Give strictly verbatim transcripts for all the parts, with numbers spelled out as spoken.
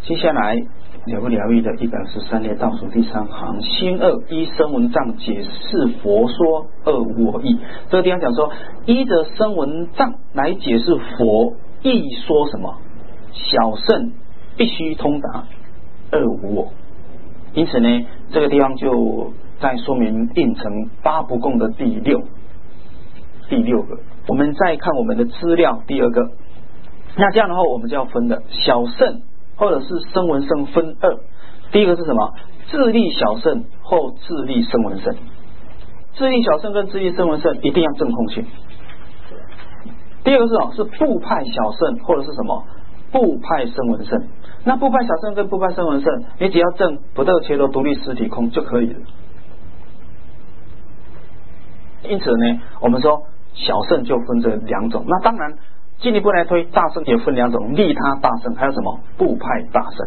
接下来了不了义的一百二十三页倒数第三行，心二依声闻藏解释佛说二无我义。这个地方讲说，依着声闻藏来解释佛义说什么？小圣必须通达二无我。因此呢，这个地方就在说明应成八不共的第六第六个。我们再看我们的资料，第二个。那这样的话，我们就要分的小圣或者是声闻圣分二。第一个是什么？自利小圣或自利声闻圣。自利小圣跟自利声闻圣一定要证空性。第二个是什么？是部派小圣或者是什么？部派声闻圣。那部派小圣跟部派声闻圣，你只要证不得切罗独立实体空就可以了。因此呢，我们说小圣就分这两种。那当然进一步来推，大圣也分两种，利他大圣还有什么部派大圣。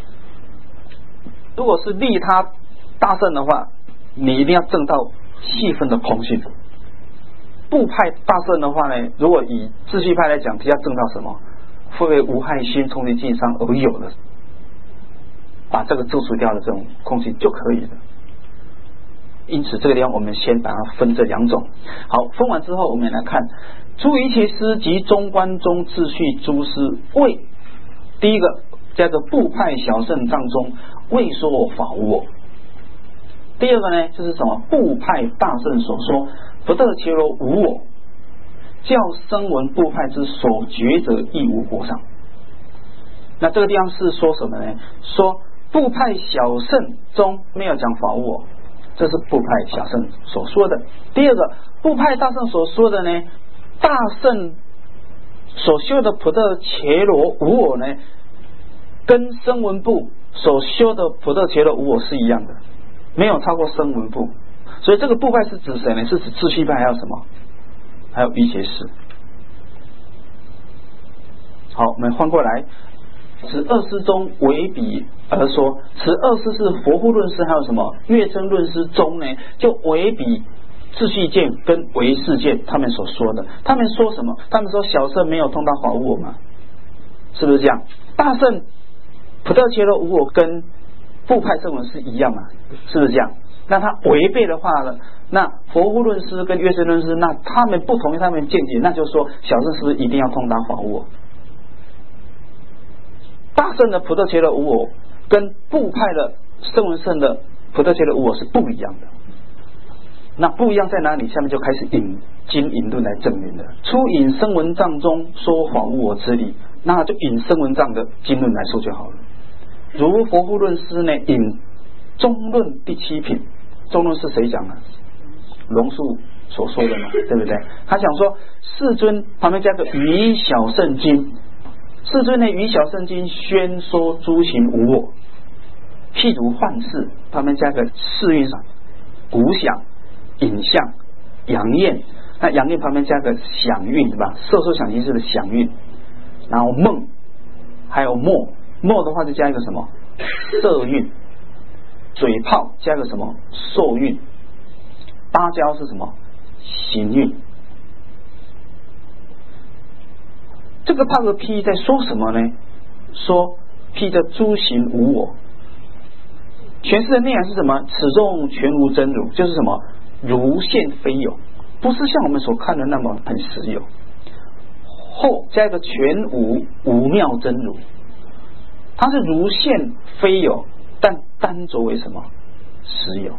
如果是利他大圣的话，你一定要证到细分的空性。部派大圣的话呢，如果以秩序派来讲，只要证到什么？复为无害心冲击尽伤而有的，把这个注除掉的这种空性就可以了。因此这个地方我们先把它分这两种。好，分完之后我们来看诸一切师及中观中秩序诸师为第一个叫做部派小圣藏中未说法无我。第二个呢，就是什么？部派大圣所说不得切罗无我，教声闻部派之所觉者亦无过上。那这个地方是说什么呢？说部派小圣中没有讲法无我，这是部派小圣所说的。第二个，部派大圣所说的呢，大圣所修的普特伽罗无我呢，跟声闻部所修的普特伽罗无我是一样的，没有超过声闻部。所以这个部派是指谁呢？是指秩序派还有什么？还有瑜伽师。好，我们换过来，此二师中为比而说，此二师是佛护论师还有什么月称论师中呢，就为比秩序见跟唯识见他们所说的。他们说什么？他们说小圣没有通达法无我嘛，是不是这样？大圣普特伽罗无我跟部派声闻是一样嘛，是不是这样？那他违背的话呢，那佛护论师跟月称论师，那他们不同意他们见解，那就是说小圣是不是一定要通达法无我？大圣的普特伽罗无我跟部派的声闻圣的普特伽罗无我是不一样的。那不一样在哪里？下面就开始引经引论来证明了。初引声闻藏中说法无我之理，那就引声闻藏的经论来说就好了。如佛护论师呢，引中论第七品。中论是谁讲的？龙树所说的嘛，对不对？他讲说世尊旁边加个于小圣经，世尊呢于小圣经宣说诸行无我，譬如幻视旁边加个视韵上鼓响影像阳焰，那阳焰旁边加个响韵，对吧？色受想行识的响韵，然后梦还有默，默的话就加一个什么色韵，嘴炮加个什么受韵，芭蕉是什么行韵。这个帕格批在说什么呢？说批的诸行无我，诠释的内涵是什么？此中全无真如，就是什么如现非有，不是像我们所看的那么很实有。后加一个全无无妙真如，它是如现非有，但单着为什么实有。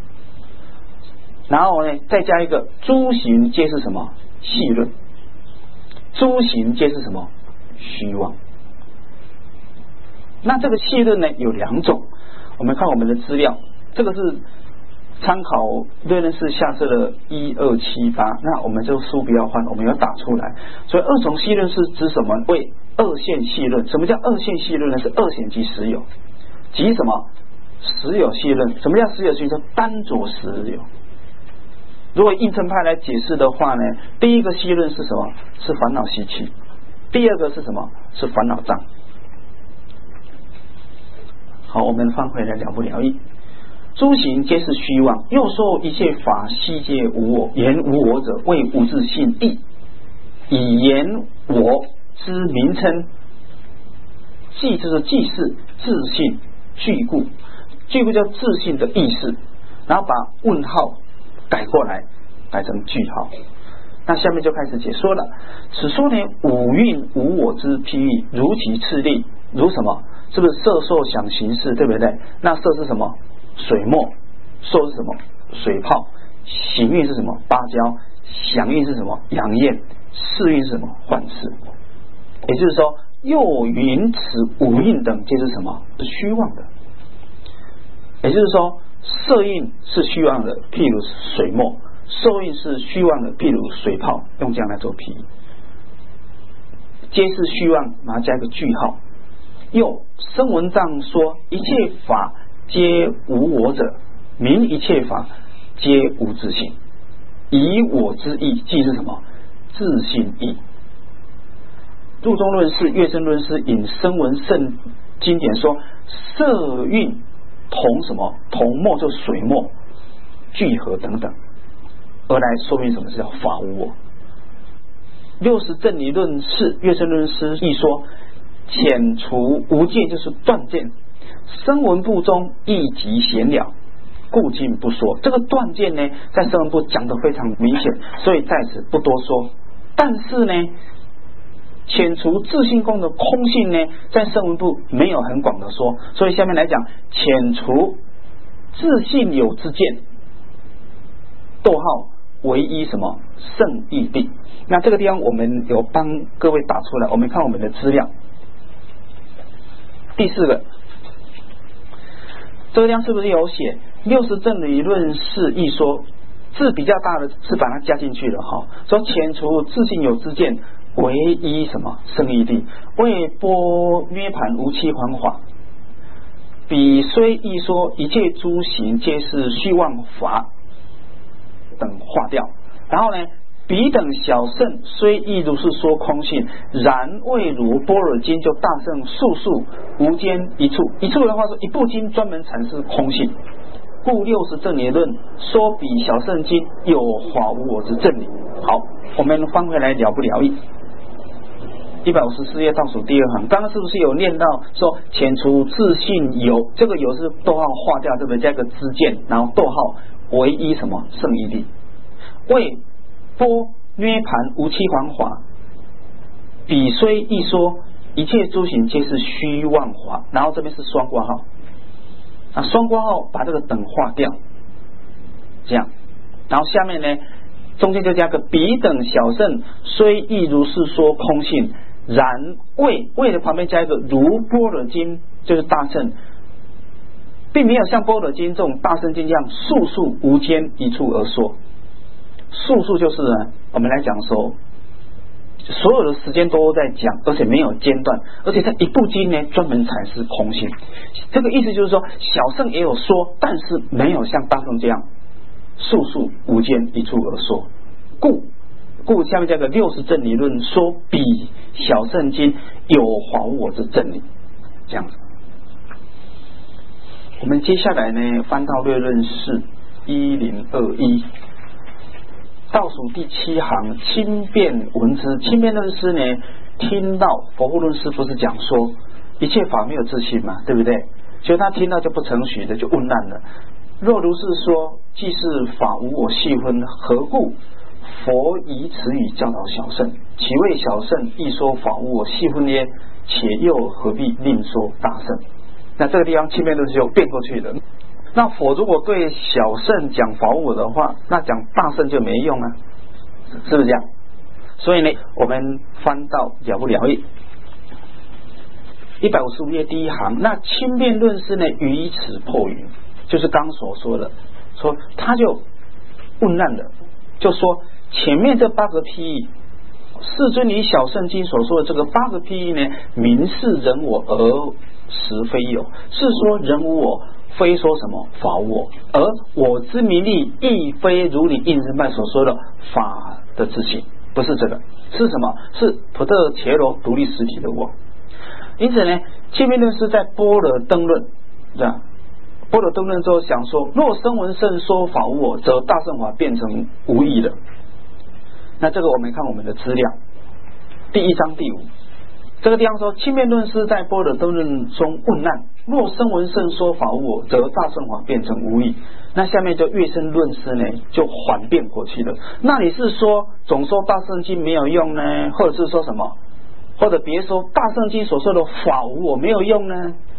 然后呢再加一个诸行皆是什么戏论，诸行皆是什么虚妄。那这个戏论呢有两种，我们看我们的资料，这个是参考论论是下册的一二七八，那我们这个书不要换，我们要打出来。所以二重戏论是指什么？为二线戏论。什么叫二线戏论呢？是二显即实有，即什么实有戏论。什么叫实有戏论？单着实有。如果应成派来解释的话呢，第一个戏论是什么？是烦恼习气。第二个是什么？是烦恼障。好，我们翻回来了不了义。诸行皆是虚妄，又说一切法悉皆无我，言无我者谓无自性义，以言我之名称既就是既是自信具故，具故叫自信的意识，然后把问号改过来，改成句号。那下面就开始解说了。此说呢，五蕴无我之譬喻，如其次例，如什么？是不是色受想行识，对不对？那色是什么？水墨。受是什么？水泡。行蕴是什么？芭蕉。想蕴是什么？阳焰。识蕴是什么？幻识。也就是说，又云此五蕴等皆是什么？是虚妄的。也就是说，色蕴是虚妄的，譬如水墨；受蕴是虚妄的，譬如水泡。用这样来做譬喻，皆是虚妄，把它加一个句号。又声闻藏说，一切法皆无我者，名一切法皆无自性。以我之意，即是什么？自性意。入中论释、乐生论释引声闻圣经典说，色蕴同什么？同墨就水墨、聚合等等，而来说明什么是叫法无我。六十正理论释、乐生论释亦说，遣除无戒就是断见，声闻部中亦即显了，故今不说。这个断见呢，在声闻部讲得非常明显，所以在此不多说。但是呢，遣除自性空的空性呢，在声闻部没有很广的说，所以下面来讲，遣除自性有之见，逗号唯一什么圣义谛。那这个地方我们有帮各位打出来，我们看我们的资料。第四个，这个地方是不是有写六十正理论释一说？字比较大的是把它加进去了哈，说遣除自性有之见，唯一什么圣义谛，为波涅盘无期还法。彼虽一说，一切诸行皆是虚妄法等划掉。然后呢，彼等小圣虽亦如是说空性，然未如般若经就大圣数数无间一处。一处的话说，一部经专门阐释空性。故六十正理论说比小圣经有法无我之正理。好，我们翻回来了不了义。一百五十四页倒数第二行，刚刚是不是有念到说遣除自性有？这个有是逗号划掉，对不对？加个知见，然后逗号唯一什么圣义谛，为波涅盘无期还法。彼虽一说，一切诸行皆是虚妄法。然后这边是双括号。啊，双括号把这个等划掉，这样，然后下面呢，中间就加个彼等小圣虽亦如是说空性，然为为的旁边加一个如般若经，就是大圣，并没有像般若经这种大圣经这样数数无间一处而说。数数就是呢，我们来讲说，所有的时间都在讲，而且没有间断，而且在一部经呢专门阐释空性。这个意思就是说，小圣也有说，但是没有像大圣这样数数无间一处而说。故故下面加个六十正理论说比小圣经有法无我之正理，这样子。我们接下来呢，翻到略论释一零二一。倒数第七行，轻便闻之。轻便论师呢，听到佛护论师不是讲说一切法没有自性嘛，对不对？所以他听到就不承许的，就问难了。若如是说，既是法无我细分，何故佛以此语教导小圣？其为小圣亦说法无我细分耶？且又何必另说大圣？那这个地方轻便论师就变过去了。那佛如果对小圣讲法无我的话，那讲大圣就没用啊，是不是这样？所以呢，我们翻到了不了义一百五十五页第一行，那轻便论师呢，于此破云，就是刚所说的，说他就问难了，就说前面这八个譬喻，世尊以小圣经所说的这个八个譬喻呢，明是人我而实非有，是说人无我，非说什么法无我，而我之名利亦非如你应日麦所说的法的自性，不是这个，是什么？是普特伽罗独立实体的我。因此呢，轻便论师在般若灯论，这样般若灯论之后想说，若声闻圣说法无我，则大乘法变成无义了。那这个我们看我们的资料，第一章第五， 这个地方说，清辩论师在般若灯论中问难，若声闻圣说法无我，则大乘法变成无义。那下面就乐声论师呢，就反辩过去了。那你是说总说大乘经没有用呢，或者是说什么，或者别说大乘经所说的法无我没有用呢？